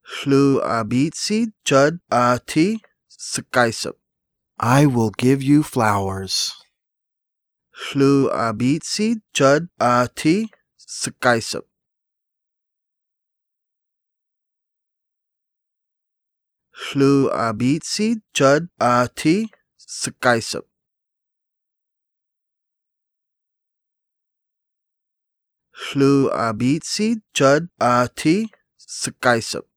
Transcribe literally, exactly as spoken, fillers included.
Hlu a beet seed, chud a tea, sakaisap. I will give you flowers. Hlu a beet seed, chud a tea, sakaisap. Hlu a beet seed, chud a tea, sakaisap. Hlu a beet seed, chud a tea, sakaisap.